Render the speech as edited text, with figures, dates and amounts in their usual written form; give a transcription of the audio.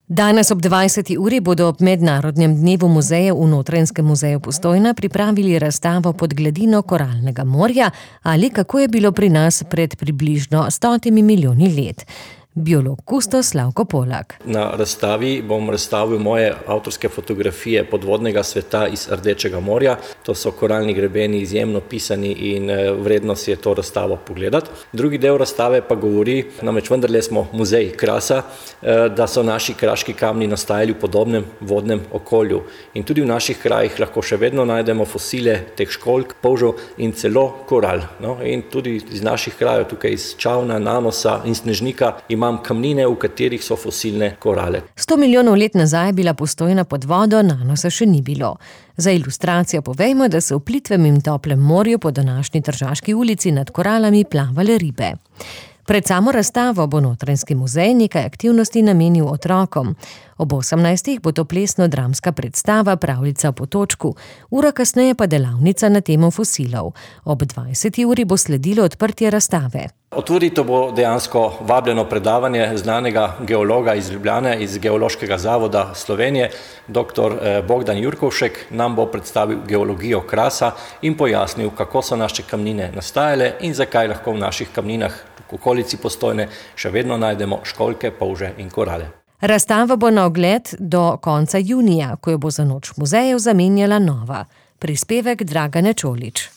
Danes ob 20. uri bodo ob Mednarodnem dnevu muzejev v Notranjskem muzeju Postojna pripravili razstavo Pod gladino Koralnega morja ali kako je bilo pri nas pred približno 100 milijoni let. Biolog kustos Slavko Polak. Na razstavi bom razstavil moje avtorske fotografije podvodnega sveta iz Rdečega morja. To so koralni grebeni, izjemno pisani in vredno si je to razstavo pogledati. Drugi del razstave pa govori, namreč vendarle smo muzej krasa, da so naši kraški kamni nastajali v podobnem vodnem okolju. In tudi v naših krajih lahko še vedno najdemo fosile teh školjk, polžev in celo koral. In tudi iz naših krajev, tukaj iz Čavna, Nanosa in Snežnika, imam kamnine, v katerih so fosilne korale. 100 milijonov let nazaj je bila Postojna pod vodo, Nanosa še ni bilo. Za ilustracijo povejmo, da so v plitvem in toplem morju po današnji Tržaški ulici nad koralami plavale ribe. Pred samo razstavo bo Notranjski muzej nekaj aktivnosti namenil otrokom. Ob 18. bo to plesno-dramska predstava Pravljica o potočku, ura kasneje pa delavnica na temo fosilov. Ob 20. uri bo sledilo odprtje razstave. Otvoritev bo dejansko vabljeno predavanje znanega geologa iz Ljubljane, iz Geološkega zavoda Slovenije, dr. Bogdan Jurkovšek, nam bo predstavil geologijo krasa in pojasnil, kako so naše kamnine nastajale in zakaj lahko v naših kamninah v okolici Postojne še vedno najdemo školjke, polže in korale. Razstava bo na ogled do konca junija, ko jo bo za noč muzejev zamenjala nova. Prispevek Dragane Čolić.